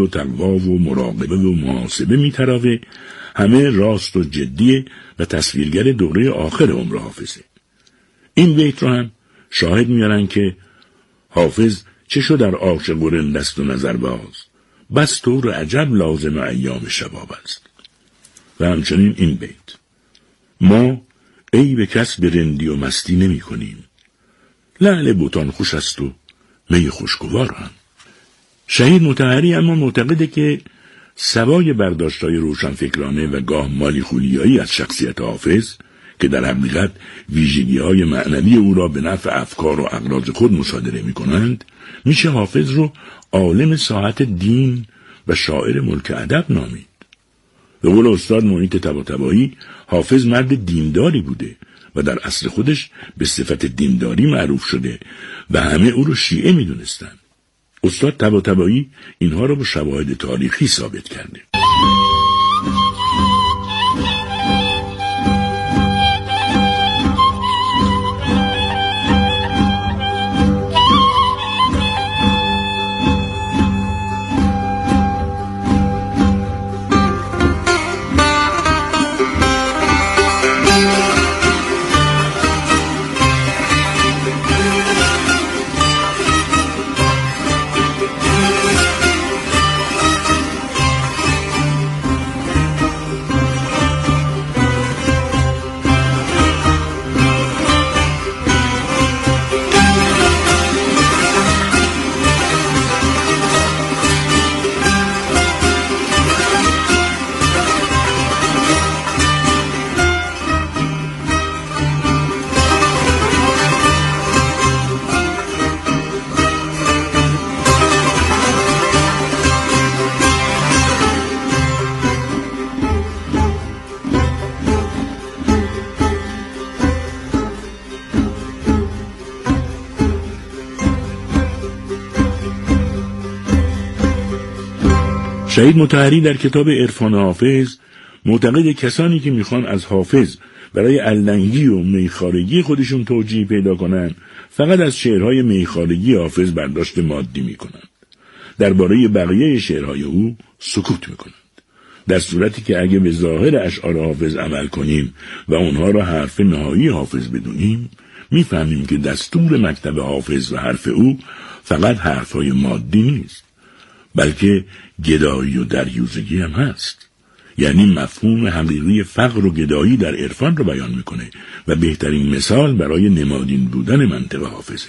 و تقوا و مراقبه و محاسبه میتراوه، همه راست و جدیه و تصویرگر دوره آخر عمر حافظه. این بیت رو هم شاهد میارن که حافظ چه شد در عاشق و رندست و نظر باز، بس طور عجب لازم ایام شباب است. و همچنین این بیت: ما ای به کس به رندی و مستی نمی کنیم، لعل بوتان خوش است و می خوشگوار هم. شهید مطهری اما معتقده که سوای برداشت‌های روشنفکرانه و گاه مالی خولیایی از شخصیت حافظ که در حقیقت ویژگی‌های معنوی او را به نفع افکار و اغراض خود مصادره می‌کنند، میشه حافظ رو عالم ساحت دین و شاعر ملک ادب نامید. به قول استاد محیط طباطبایی، حافظ مرد دینداری بوده و در اصل خودش به صفت دینداری معروف شده و همه او رو شیعه می‌دونستند. استاد طباطبایی اینها را با شواهد تاریخی ثابت کرده. شهید مطهری در کتاب عرفان حافظ معتقد کسانی که میخوان از حافظ برای علنگی و میخارگی خودشون توجیه پیدا کنن فقط از شعرهای میخارگی حافظ برداشت مادی میکنند. درباره بقیه شعرهای او سکوت میکنند. در صورتی که اگه به ظاهر اشعار حافظ عمل کنیم و اونها را حرف نهایی حافظ بدونیم، میفهمیم که دستور مکتب حافظ و حرف او فقط حرفهای مادی نیست، بلکه گدایی و دریوزگی هم هست. یعنی مفهوم حقیقی فقر و گدایی در عرفان رو بیان میکنه و بهترین مثال برای نمادین بودن منطق حافظه.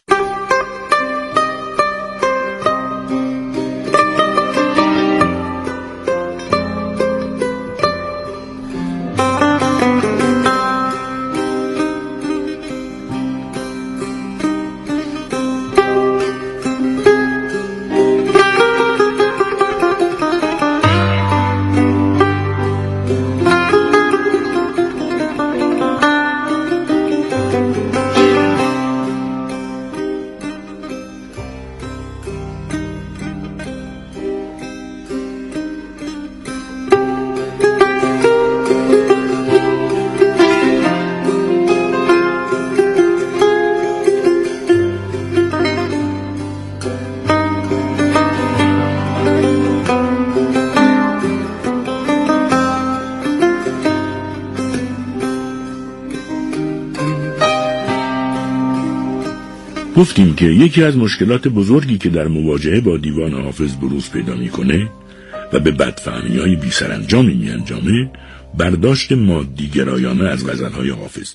گفتیم که یکی از مشکلات بزرگی که در مواجهه با دیوان حافظ بروز پیدا میکنه و به بدفهمی‌های بی‌سرانجامی میانجامه برداشت مادی گرایانه از غزل‌های حافظ.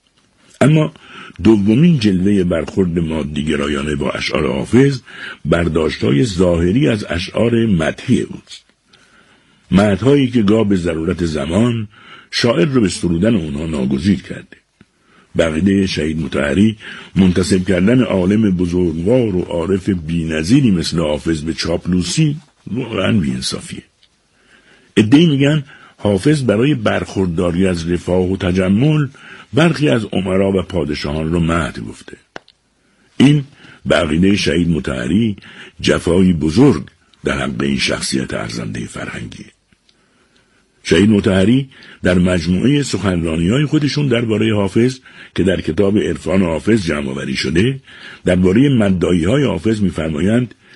اما دومین جلوه برخورد مادی گرایانه با اشعار حافظ برداشت‌های ظاهری از اشعار مدحی اوست. مدح‌هایی که گاه به ضرورت زمان شاعر رو به سرودن اونها ناگزیر کرده. بقیده شهید مطهری منتسب کردن عالم بزرگوار و عارف بی‌نظیری مثل حافظ به چاپلوسی واقعاً بی‌انصافیه. عده‌ای میگن حافظ برای برخورداری از رفاه و تجمل برخی از امرا و پادشاهان رو مدح گفته. این بقیده شهید مطهری جفایی بزرگ در حق این شخصیت ارزنده فرهنگی. شهید مطهری در مجموعه سخنرانی‌های خودشون درباره حافظ که در کتاب عرفان حافظ جمع‌آوری شده، درباره مدعی‌های حافظ می‌فرمایند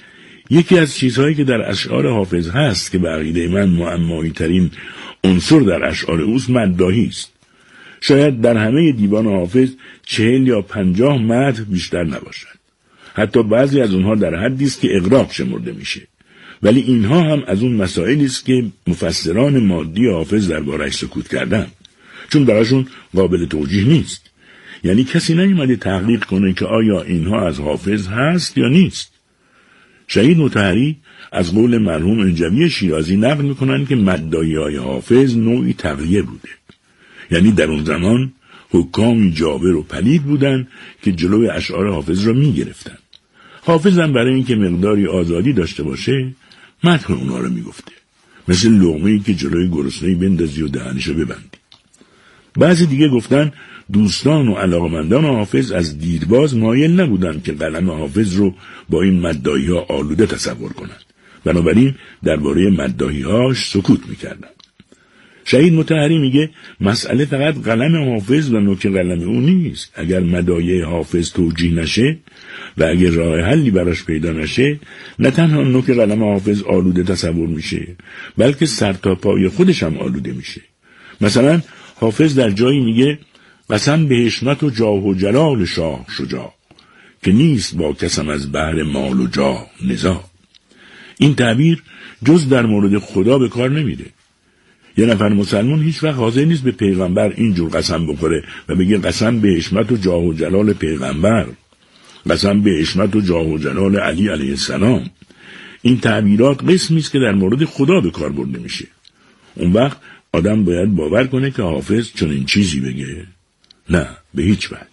یکی از چیزهایی که در اشعار حافظ هست که به عقیده من معمایی ترین عنصر در اشعار اوست مداحی است. شاید در همه دیوان حافظ 40 یا 50 مدح بیشتر نباشد. حتی بعضی از اونها در حدی است که اغراق شمرده میشه. ولی اینها هم از اون مسائلی است که مفسران مادی حافظ درباره‌اش سکوت کردن، چون براشون قابل توجیه نیست. یعنی کسی نیومده تحقیق کنه که آیا اینها از حافظ هست یا نیست. شهید مطهری از قول مرحوم انجوی شیرازی نقل میکنن که مداحی‌های حافظ نوعی تقیه بوده. یعنی در اون زمان حکامی جابر و پلید بودن که جلوی اشعار حافظ را میگرفتن. حافظ هم برای اینکه مقداری آزادی داشته باشه مدح اونا رو میگفته، مثل لقمه‌ای که جلوی گرسنه‌ای بندازی و دهنشو ببندی. بعضی دیگه گفتن دوستان و علاقمندان حافظ از دیرباز مایل نبودن که قلم حافظ رو با این مداحی‌ها آلوده تصور کنند، بنابراین درباره مداحی‌هاش سکوت میکردن. شهید مطهری میگه مسئله فقط قلم حافظ و نوک قلم او نیست. اگر مداحی حافظ توجیه نشه و اگر راه حلی براش پیدا نشه، نه تنها نوک قلم حافظ آلوده تصور میشه، بلکه سر تا پای خودش هم آلوده میشه. مثلا حافظ در جایی میگه قسم به حشمت و جاه و جلال شاه شجاع، که نیست با کسم از بحر مال و جاه نزاع. این تعبیر جز در مورد خدا به کار نمیره. یه نفر مسلمان هیچ وقت حاضر نیست به پیغمبر اینجور قسم بخوره و بگه قسم به حشمت و جاه و جلال پیغمبر، قسم به حشمت و جاه و جلال علی علیه السلام. این تعبیرات قسمی است که در مورد خدا به کار برده میشه. اون وقت آدم باید باور کنه که حافظ چنین چیزی بگه؟ نه، به هیچ وجه.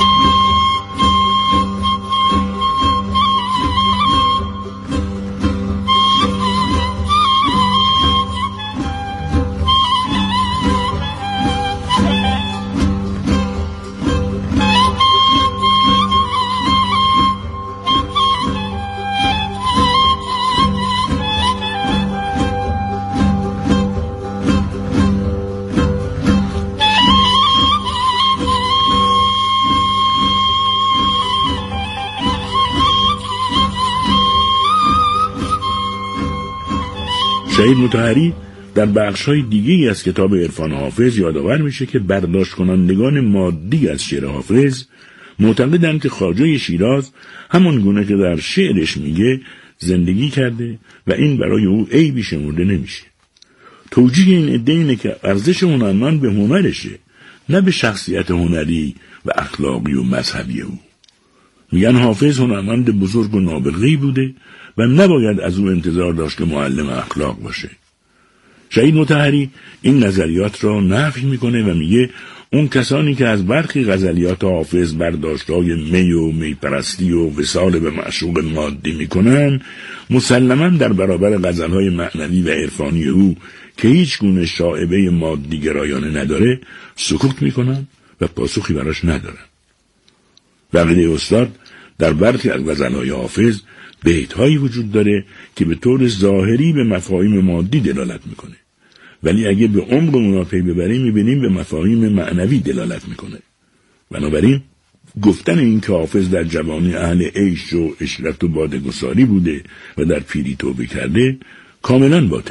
شهید مطهری در بخش‌های دیگه‌ای از کتاب عرفان حافظ یادآور میشه که برداشت کنندگان مادی از شعر حافظ معتقدند که خواجه شیراز همون گونه که در شعرش میگه زندگی کرده و این برای او عیبی شمرده نمیشه. توجیه این عده اینه که ارزش هنرمند به هنرشه، نه به شخصیت هنری و اخلاقی و مذهبی او. میگن حافظ هنرمند بزرگ و نابغه‌ای بوده و نباید از او انتظار داشت که معلم اخلاق باشه. شهید مطهری این نظریات را نفی میکنه و میگه اون کسانی که از برخی غزلیات حافظ برداشت‌های می و میپرستی و وصال به معشوق مادی میکنن، مسلماً در برابر غزل‌های معنوی و عرفانی او که هیچ گونه شائبه مادی گرایانه نداره سکوت میکنن و پاسخی براش ندارن. بقیه استاد در برخی از غزل‌های حافظ بیت‌هایی وجود داره که به طور ظاهری به مفاهیم مادی دلالت میکنه، ولی اگه به عمق اونا پی ببریم میبینیم به مفاهیم معنوی دلالت میکنه. بنابراین گفتن این که حافظ در جوانی اهل عیش و عشرت و باده‌گساری بوده و در پیری توبه کرده کاملا باطله.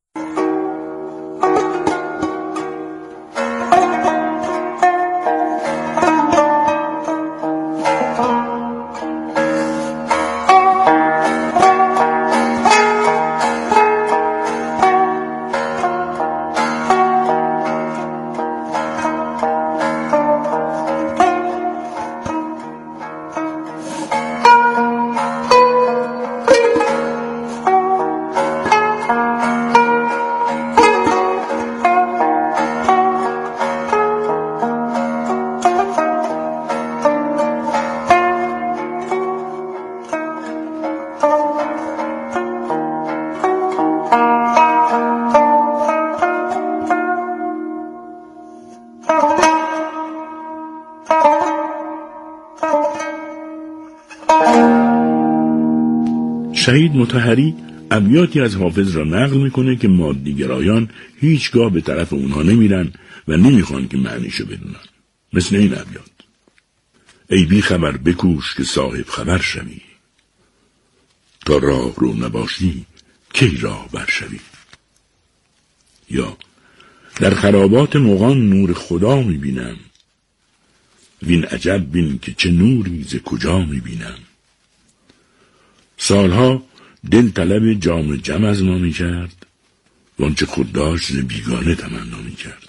شهید مطهری ابیاتی از حافظ را نقل میکنه که مادیگرایان هیچگاه به طرف اونها نمیرن و نمیخوان که معنیشو بدونن. مثل این ابیات: ای بی خبر بکوش که صاحب خبر شوی، تا راه رو نباشی کی راه برشوی. یا در خرابات مغان نور خدا میبینم، وین عجب بین که چه نوری ز کجا میبینم. سالها دل طلب جام جم از ما میکرد، وانچه خود داشت ز بیگانه تمنا میکرد.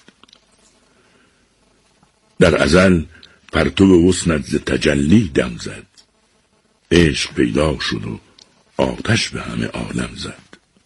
در ازل پرتو حسنت ز تجلی دم زد، عشق پیدا شد و آتش به همه عالم زد.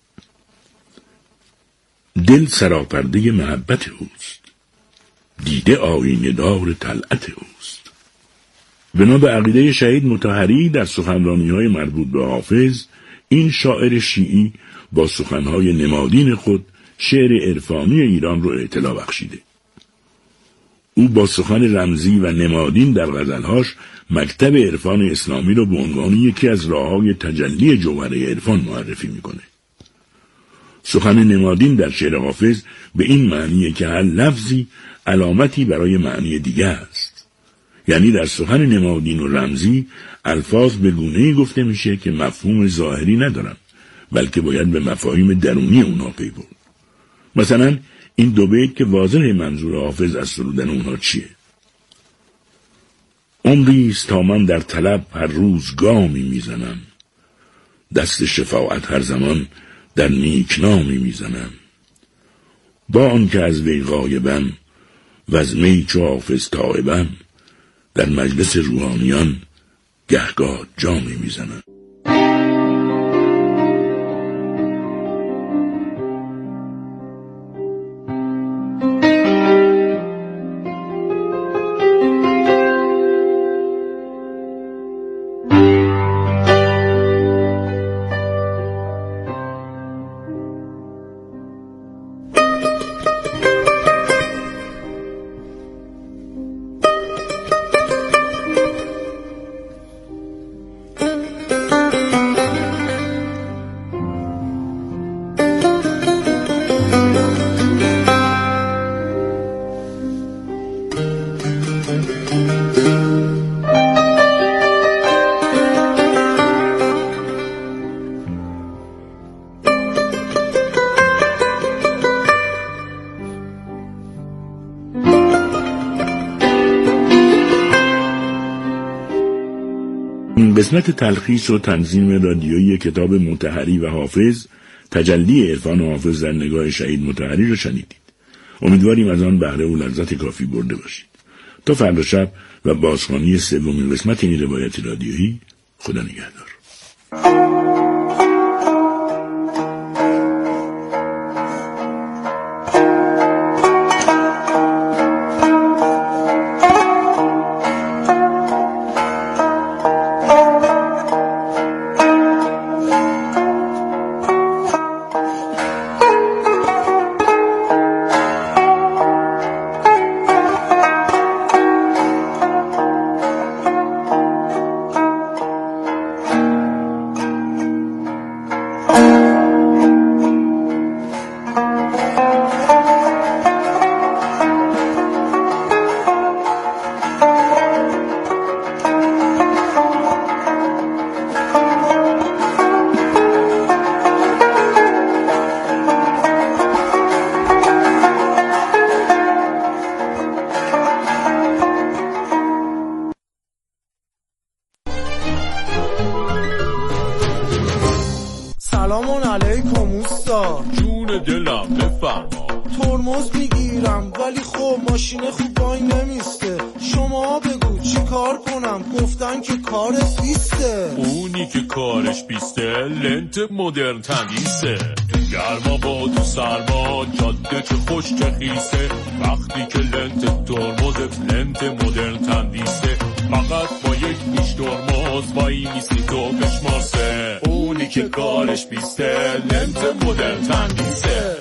دل سراپرده محبت اوست، دیده آینه دار طلعت اوست. بنا به عقیده شهید مطهری در سخنرانی‌های مربوط به حافظ، این شاعر شیعی با سخنهای نمادین خود شعر عرفانی ایران رو اطلاع بخشیده. او با سخن رمزی و نمادین در غزلهاش مکتب عرفان اسلامی رو به عنوان یکی از راه‌های تجلی جوهر عرفان معرفی میکنه. سخن نمادین در شعر حافظ به این معنیه که هر لفظی علامتی برای معنی دیگه است. یعنی در سخن نمادین و رمزی الفاظ به گونه‌ای گفته میشه که مفهوم ظاهری ندارن، بلکه باید به مفاهیم درونی اونها پی برد. مثلا این دو بیت که واضح منظور حافظ از سرودن اونها چیه؟ عمریست تا من در طلب هر روز گامی میزنم، دست شفاعت هر زمان در نیکنامی میزنم. با آنکه از وی غایبم و از می چو حافظ تائبم، در مجلس روحانیان گهگاه جامی میزنم. قسمت تلخیص و تنظیم رادیویی کتاب مطهری و حافظ، تجلی عرفان حافظ در نگاه شهید مطهری را شنیدید. امیدواریم از آن بهره و لذت کافی برده باشید. تا فردا شب و بازخوانی سومین قسمت این روایت رادیویی، خدا نگهدار. سلام علیکم اوستا. جون دلم بفرما. ترمز میگیرم ولی خب ماشین خوب وای نمیسته. شما بگو چی کار کنم؟ گفتن که کارت بیسته. اونی که کارش بیسته لنت مدرن تمیزه. گرما با تو سرما جاده چه خوش که خیسه. وقتی که لنت ترمزت لنت مدرن تمیزه، فقط با یک پیش ترمز وای میسی تو بشمارسه. اونی که کارش بیسته لنت مدرن تمیزه.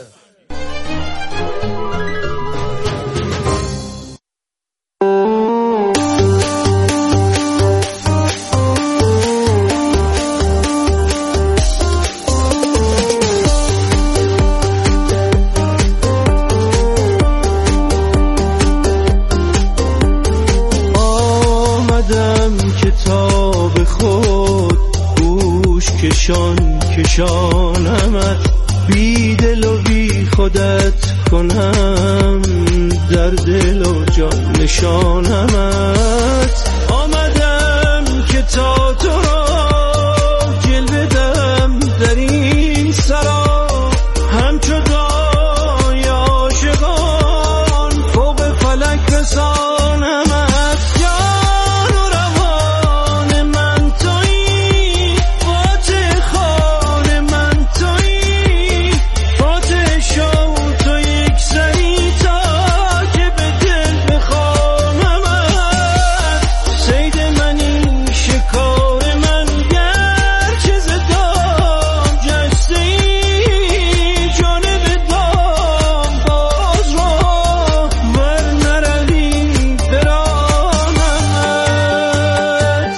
نشان کشانمت، بی دل و بی خودت کنم در دل و جان نشانمت. آمدم که تا تو را جلوه دم در این سرا، همچو دای عاشقان فوق فلک رسانمت. جان و روان من تویی، فاتح خان من تویی، فاتح شو تو یک سری تا که به دل بخوانمت. صید منی شکار من گرچه زدام جسته ای، جانب دام باز را ور نروی برانمت.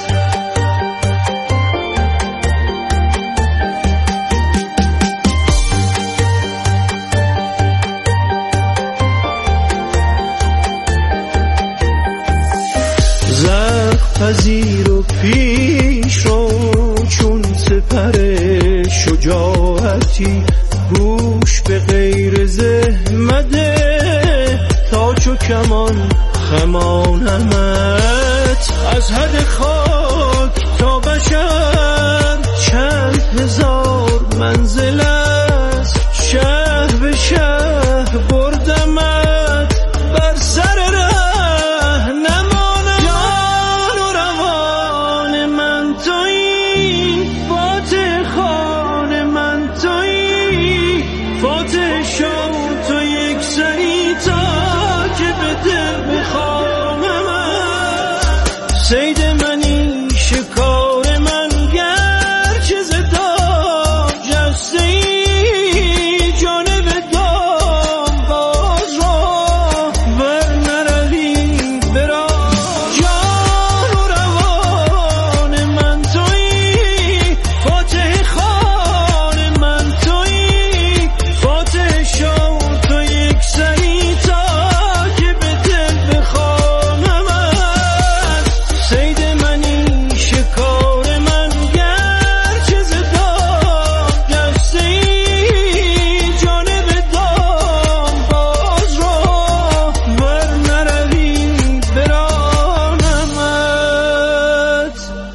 زخم پذیر و پیش رو چون سپر شجاعتی، گوش به غیر زحمده تا چو کمان خمانمت. از حد خاک تا بشر چند هزار منزل است، شهر به شهر بردمت بر سر ره نمانم. جان و روان من تویی، فاتح خان من تویی، فاتح شو تو یک سری تا که به دل بخوانمت. صید منی شکار من گرچه زدام جسته ای، جانب دام باز را ور نروی برا. جان و روان من تویی، فاتح خان من تویی، فاتح شو تو یک سری تا که به دل بخوانمت. صید منی شکار من گرچه زدام جسته ای، جانب دام باز را ور نروی برانمت.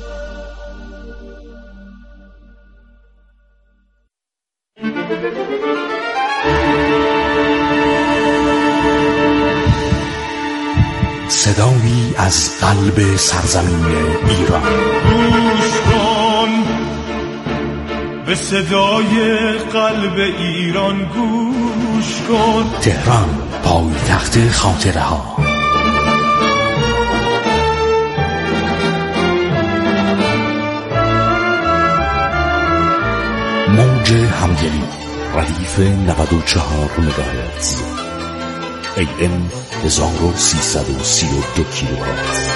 صدایی از قلب سرزمین ایران. گوش کن به صدای قلب ایران، گوش کن. تهران، پایتخت خاطره ها. موج همدلی، ردیف 94 مگاهرتز، AM 1332 کیلوهرتز.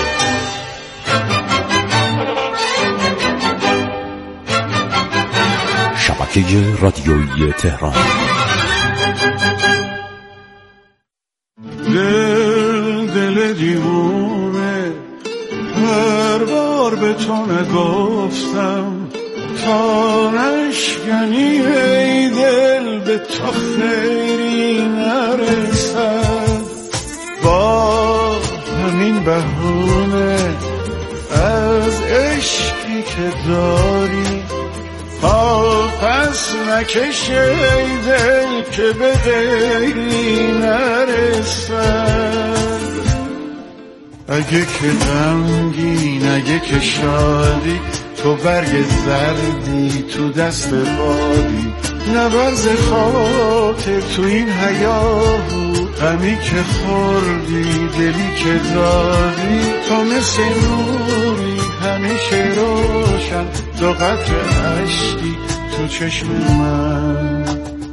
شبکه رادیویی تهران. دل دیوونه، هر بار به تو نگفتم تا نشکنی ای دل، به تو خیری نرسد. با همین بهونه از عشقی که داری پس نکش ای دل که به غیری نرسد. اگه که غمگین، اگه که شادی، تو برگ زردی تو دست بادی، نبرز خاطر تو این حیاهو، غمی که خوردی دلی که دادی، تو مثل نوری همیشه روشن، دو قطره اشکی تو چشم من.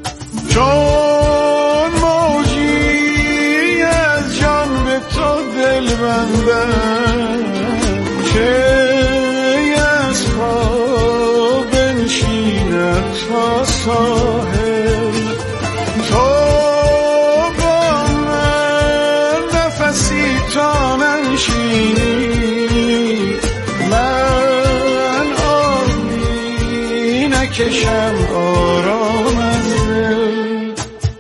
چون موجی از جان به تو دل بندم، که از پا بنشیند تا ساحل، تو با من نفسی تا ننشینی، من آبی نکشم آرام از دل.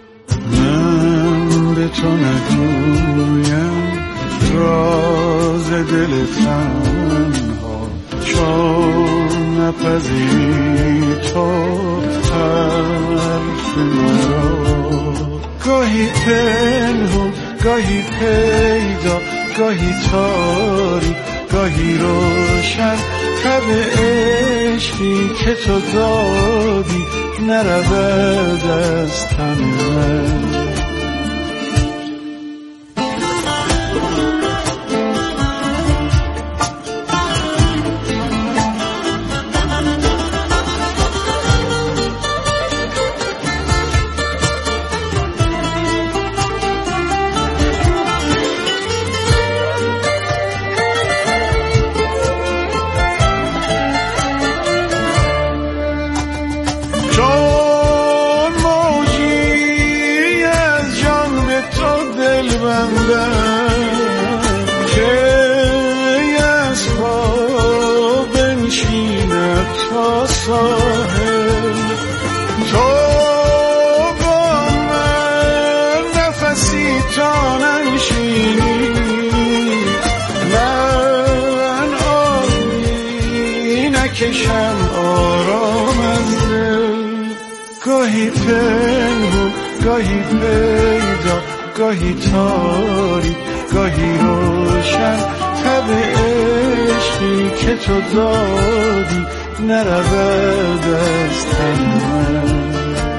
من به تو نگویم راز دل تنها، چون نپذیری تو حرف مرا. گاهی پنهون گاهی پیدا، گاهی تاری گاهی روشن، تب عشقی که تو دادی نرود از تن من. نکشم آرام از دل. گاهی پنهون گاهی پیدا، گاهی تاری گاهی روشن، تب عشقی که تو دادی نرود از تن من.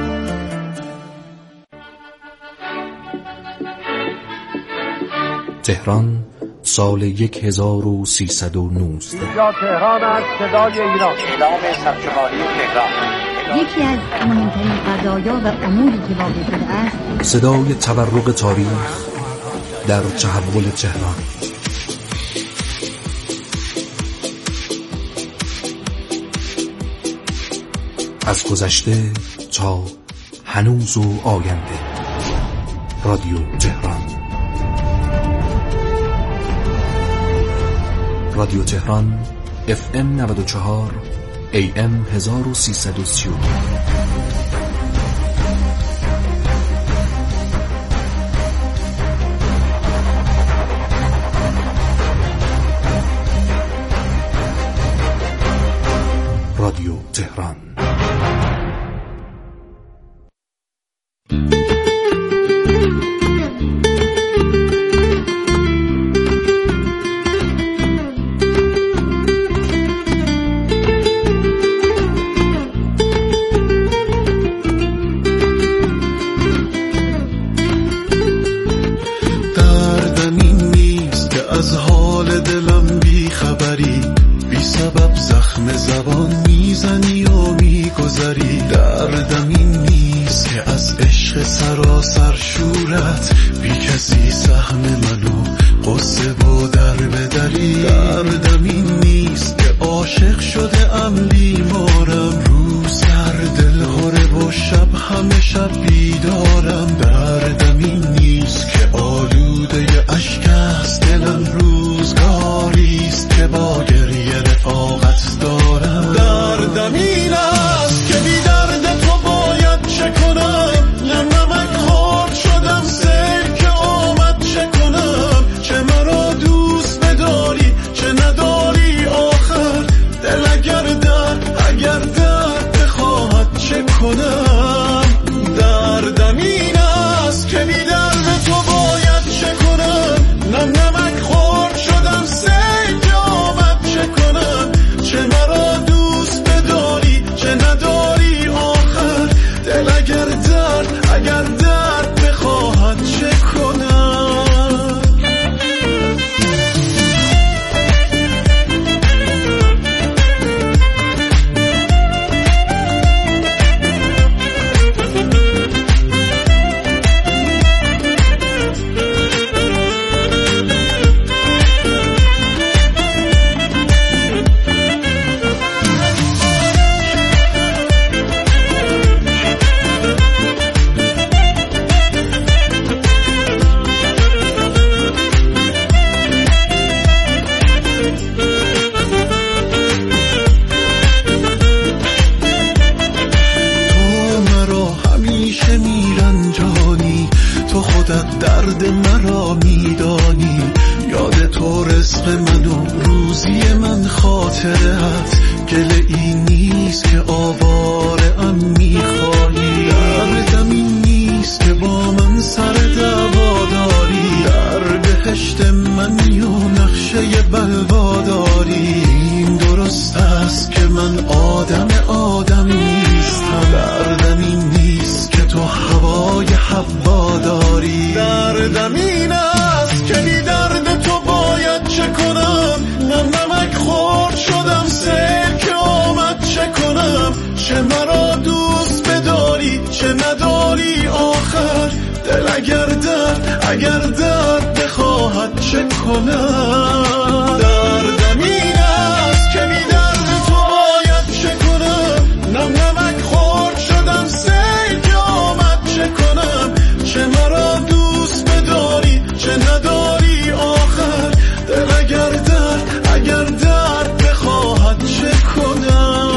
تهران سال 1319. اینجا تهران است، صدای ایران. اعلام سرشماری تهران. یکی از مهمترین قضایا و اموری که واقع شده است، صدای تورق تاریخ در تحول تهران. از گذشته تا هنوز و آینده. رادیو تهران. رادیو تهران FM 94 AM 1330. رادیو تهران. خودت درد مرا میدانی، یاد تو رزق من و روزی من خاطرت، گله ای نیست که آواره ام میخوانی، دردم این نیست که با من سر دعوا داری، در بهشت منی و نقشه بلوا داری، این درست است که من آدم نیستم، دردم این نیست که تو هوای حوا داری، دردم این است که بی درد تو باید چه کنم، نمک خورد شدم سیل که آمد چه کنم، چه مرا دوست بداری چه نداری آخر، دل اگر درد بخواهد چه کنم، دردم این است که بی درد تو باید چه کنم، نمک خورد شدم سیل که آمد چه کنم، چه مرا دوست بداری چه نداری آخر، دل اگر درد بخواهد چه کنم.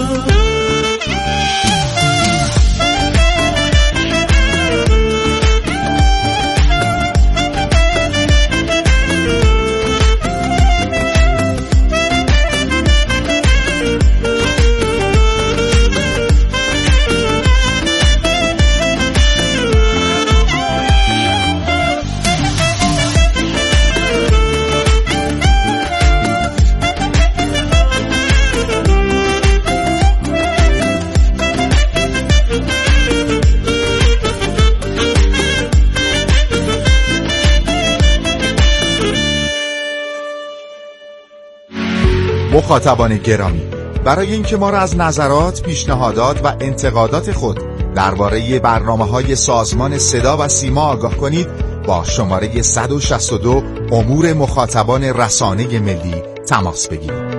مخاطبان گرامی، برای اینکه ما را از نظرات، پیشنهادات و انتقادات خود درباره برنامه‌های سازمان صدا و سیما آگاه کنید، با شماره 162 امور مخاطبان رسانه ملی تماس بگیرید.